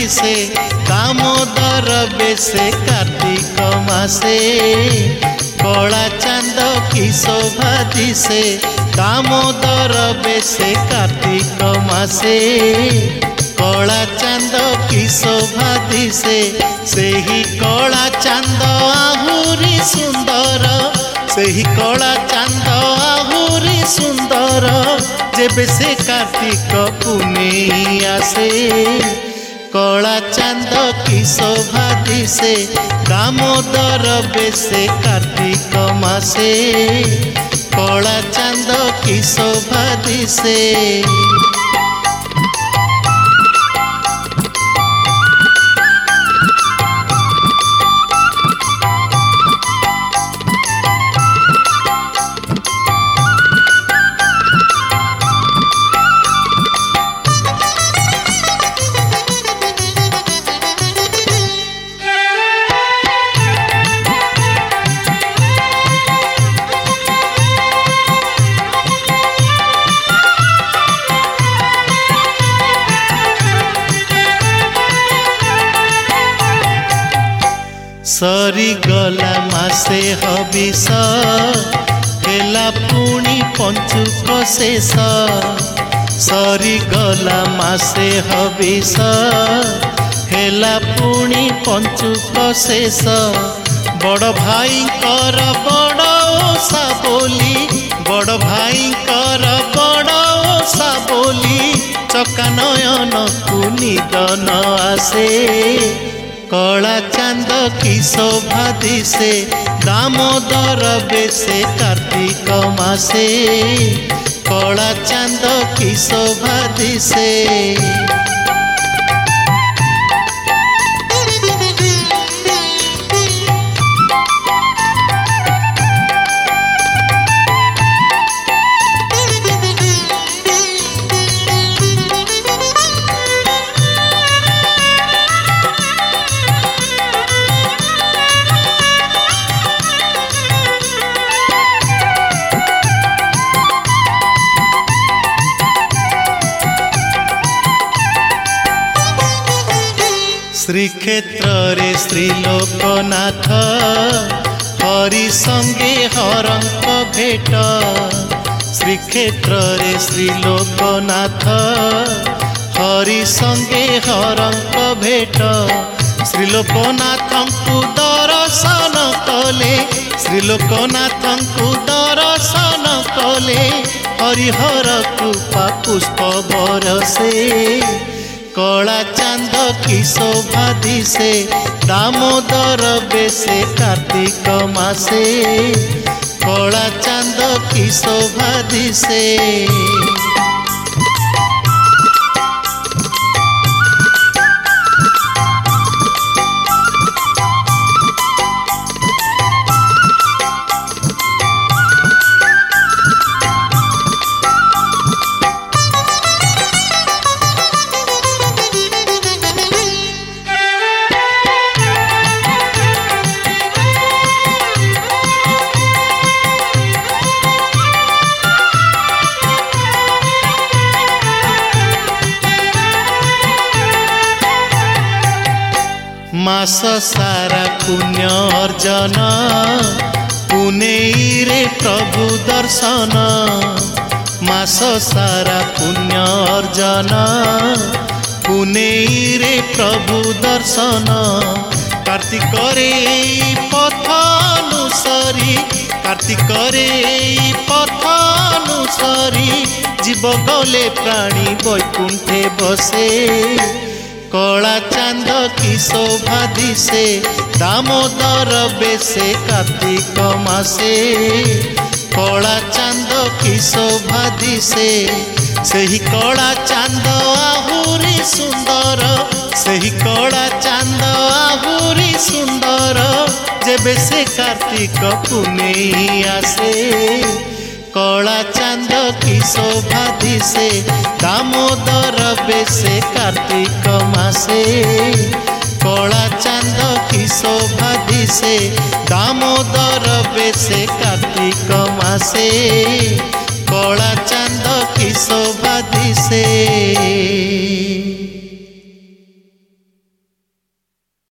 दिसे दामोदर बेसे कार्तिक मासे कला चांद की शोभा दिसे दामोदर बेसे कार्तिक मासे कला चांद की शोभा दिसे सेही कला चांद आहुरी सुंदर सेही कला चांद आहुरी सुंदर जेबे से कार्तिक पुनेई आसे कला चांद की शोभा दिसे दामोदर बेसे कार्तिक मासे कला चांद की शोभा दिसे। सरी गला मासे हबिष हेला पुणी पंचुक शेष सरी गला मासे हबिष हेला पुणी पंचुक शेष बड़ भाई कर बड़ ओषा बोली बड़ भाई कर बड़ ओषा बोली चका नयन को निदन आसे कला चांद की शोभा दिसे दामोदर बेसे कार्तिक मासे कला चांद की शोभा दिसे। श्रीक्षेत्र रे श्रीलोकनाथ हरि संगे हरंक भेट श्रीक्षेत्र रे श्रीलोकनाथ हरि संगे हरंक भेट श्रीलोकनाथ को दर्शन कले श्रीलोकनाथ को दर्शन कले हरिहर कृपा पुष्प बरसे कला चांद की शोभा दिसे दामोदर बेसे कार्तिक मासे कला चांद की शोभा दिसे। मास सारा पुण्य अर्जन पुनेई रे प्रभु दर्शन मास सारा पुण्य अर्जन पुनेई रे प्रभु दर्शन कार्तिक रे पथ अनुसरी कार्तिक रे पथ अनुसरी जीव गले प्राणी वैकुंठे बसे कला चांद की शोभा दिसे दामोदर बेसे कार्तिक मासे कला चांद की शोभा दिसे सेही कला चांद आहुरी सुंदर सेही कला चांद आहुरी सुंदर जेबे से कार्तिक पुनेई आसे कला चांद की शोभा दिसे दामोदर बेसे कार्तिक मासे कला चांद की शोभा दिसे दामोदर बेसे कार्तिक मासे कला चांद की शोभा दिसे।